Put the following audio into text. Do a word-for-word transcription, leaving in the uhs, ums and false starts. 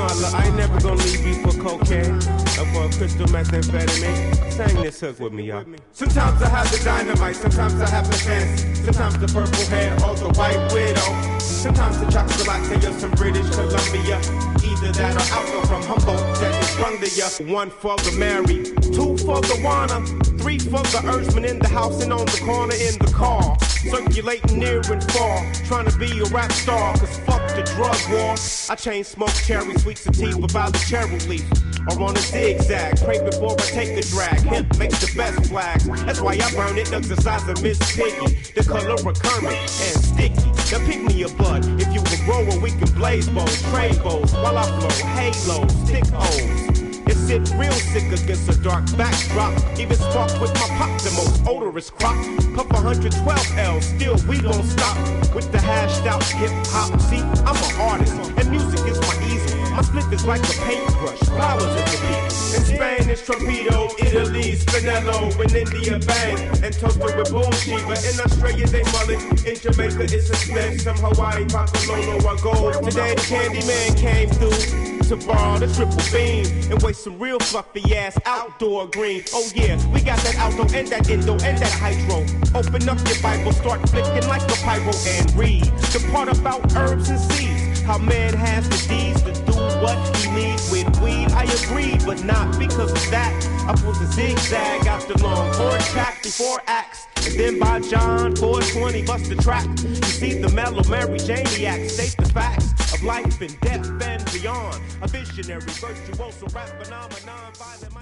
Mala, I ain't never gonna leave you for cocaine or for a crystal methamphetamine. Sing this hook with me, y'all. Sometimes I have the dynamite, sometimes I have the fancy, sometimes the purple hair or the white widow, sometimes the chocolate latte or some British Columbia. Either that or alpha from Humboldt that is sprung to ya. One for the Mary, two for the Wana, three for the Earthman in the house and on the corner in the car. Circulating near and far, trying to be a rap star, cause fuck the drug war. I chain smoke cherry, sweet sativa by the cherry leaf, or on a zigzag, pray before I take a drag. Hemp makes the best flags, that's why I burn it, ducks the size of Miss Piggy. The color recurrent and sticky. Now pick me a bud, if you a grower we can blaze bowls, trade bowls, while I blow halos, stick holes. It sit real sick against a dark backdrop. Even spark with my pop, the most odorous crop. Cup one hundred twelve L, still we don't stop with the hashed out hip hop. See, I'm an artist, and music is my easel. My split is like a paintbrush, flowers in the beat. In Spain it's Trompedo, Italy Spinello, in India bang, and toasted with boom shiva. In Australia they mullet, in Jamaica it's a split. Some Hawaii, Pacololo or gold. Today the Candyman came through to borrow the triple beam and waste some real fluffy ass outdoor green. Oh yeah, we got that outdoor and that indo and that hydro. Open up your Bible, start flicking like a pyro and read the part about herbs and seeds. How man has the deeds to do what he needs with weed. I agree, but not because of that. I pulled the zigzag out the long chord track before acts. And then by John four twenty bust the track. You see the mellow Mary Janiac state the facts of life and death and beyond. A visionary virtuoso rap phenomenon, violent.